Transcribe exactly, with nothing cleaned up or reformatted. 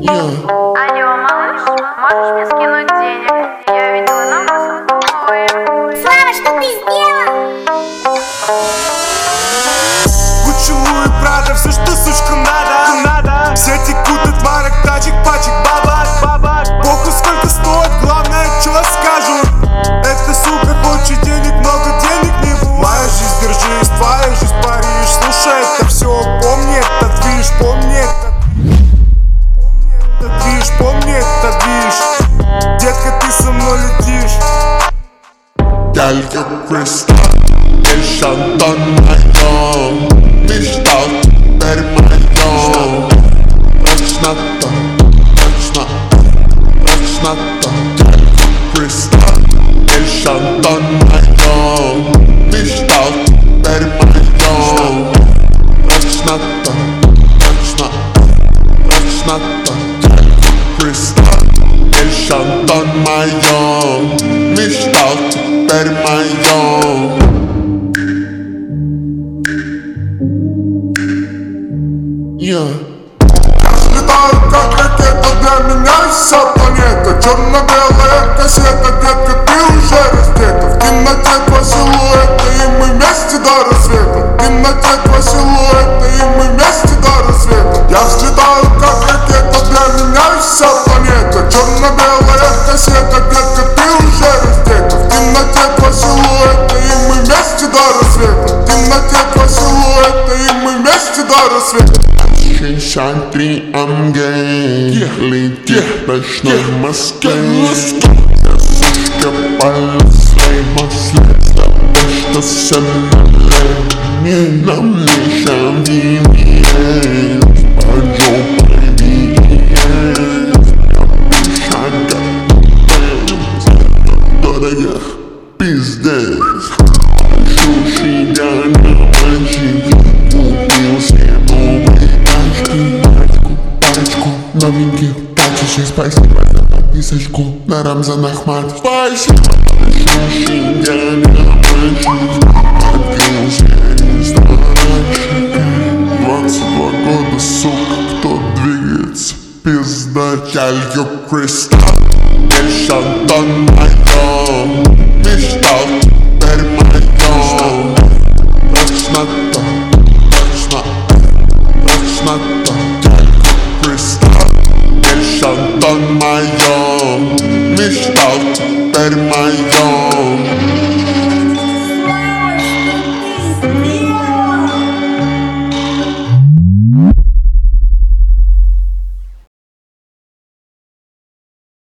Алло, малыш, можешь мне скинуть денег? Я видела нам посылку. Слава, что ты сделал? Гуччи, Прада, все, что сучка надо, надо. Все текут от марок, тачек, пачек, бабак, бабак. Похуй сколько стоит, главное, что скажут. Эта сука хочет денег, много денег не бывает. Моя жизнь, держись, твоя жизнь, Париж. Слушай, это все, помни этот движ, помни этот движ, помни этот движ. Детка, ты со мной летишь. Галька Кристал, Эльшантон моё. Мечтал, теперь моё. Точно то, точно, точно то. Галька Кристал, Эльшантон моё. Мечтал, теперь моё. Точно то, точно, точно то. Галька Кристал, Эльшантон моё. Мечтал, теперь моё. Yeah. Я взлетаю как ракета, для меня вся планета. Черно-белая кассета, детка, ты уже раздета. В темноте два силуэта, и мы вместе до рассвета. В темноте два силуэта, и мы вместе до рассвета. Я взлетаю как ракета, для меня вся планета. Черно-белая кассета, детка, ты уже раздета. В темноте два силуэта, и мы вместе до рассвета. В темноте два силуэта, и мы вместе до рассвета. шестьдесят три эм джи летит в ночной Москве. Сучка полослей масле, с тобой что все налей. Нам лишь объявили, по жопе бьет. Шага дорого, пиздец. Шуши я на мальчик, купил себе новый. Парочку новеньких тачек, спасибо за подписочку на Рамзан Ахмат. Спасибо большое, я не мальчик, открылся из старачек. Двадцать два года, сука, кто двигается, пизда. Галька Кристал, Эльшантон моё.